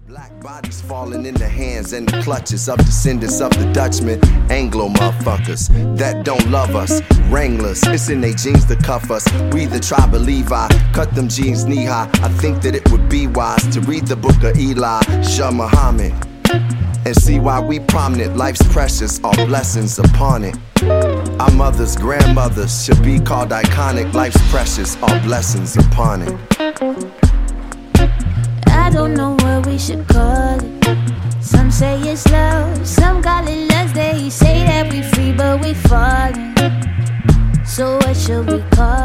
Black bodies falling in the hands and the clutches of descendants of the Dutchmen. Anglo motherfuckers that don't love us. Wranglers, it's in they jeans to cuff us. We the tribe of Levi, cut them jeans knee high. I think that it would be wise to read the book of Eli, Shah Muhammad, and see why we prominent. Life's precious, all blessings upon it. Our mothers, grandmothers should be called iconic. Life's precious, all blessings upon it. I don't know what we should call it. Some say it's love, some call it lust. They say that we free but we falling. So what should we call it?